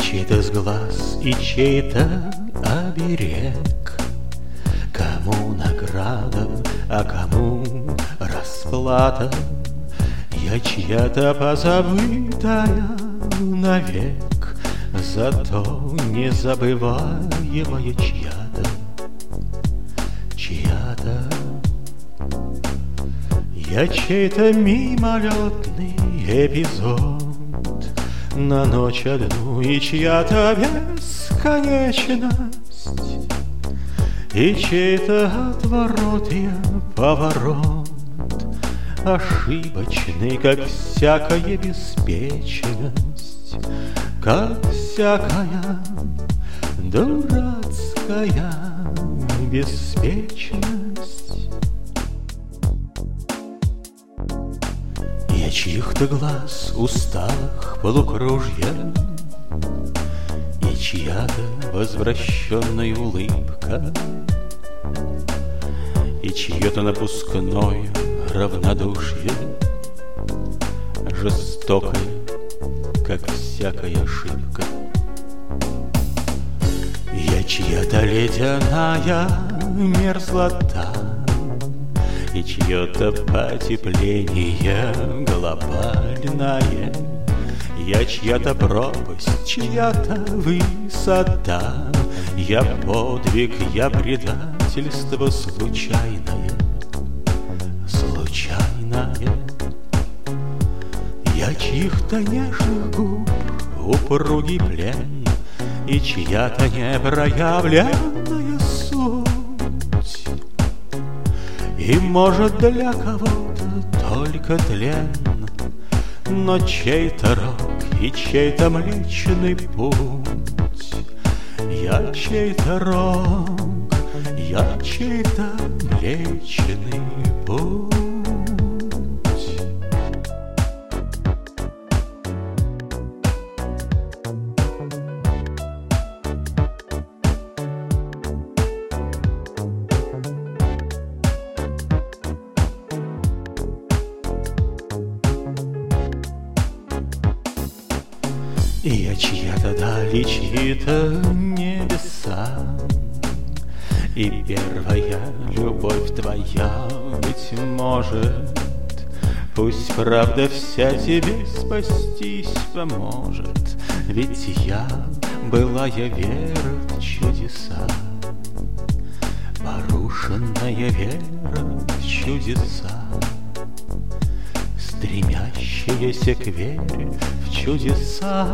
чей-то с глаз и чей-то оберег, кому награда, а кому расплата. Я чья-то позабытая навек, зато незабываемая чья-то, чья-то. Я чей-то мимолетный эпизод на ночь одну, и чья-то бесконечность, и чей-то отворот я поворот, ошибочный, как всякая беспечность, как всякая дурацкая беспечность. Я чьих-то глаз усталых полукружья, и чья-то возвращенная улыбка, и чье-то напускное равнодушие, жестокое, как всякая ошибка. Я чья-то ледяная мерзлота, и чье-то потепление глобальное. Я чья-то пропасть, чья-то высота, я подвиг, я предательство случайное, случайное. Я чьих-то нежных губ упругий плен, и чья-то непроявленная суть, и, может, для кого-то только тлен, но чей-то рок и чей-то млечный путь. Я чей-то рок, я чей-то млечный путь. Я чья-то даль и чьи-то небеса, и первая любовь твоя, быть может, пусть правда вся тебе спастись поможет. Ведь я былая вера в чудеса, порушенная вера в чудеса, стремящаяся к вере в чудеса.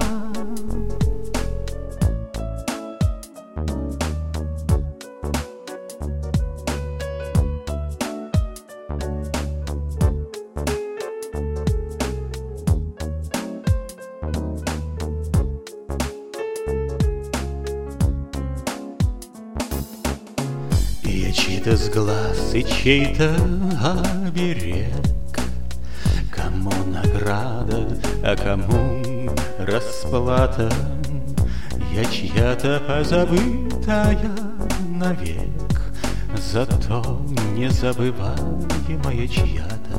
Я чей-то с глаз и чей-то оберег, кому награда, а кому расплата. Я чья-то позабытая навек, зато незабываемая чья-то,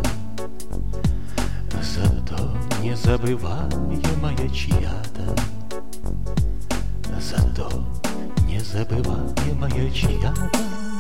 зато незабываемая чья-то, зато незабываемая чья-то.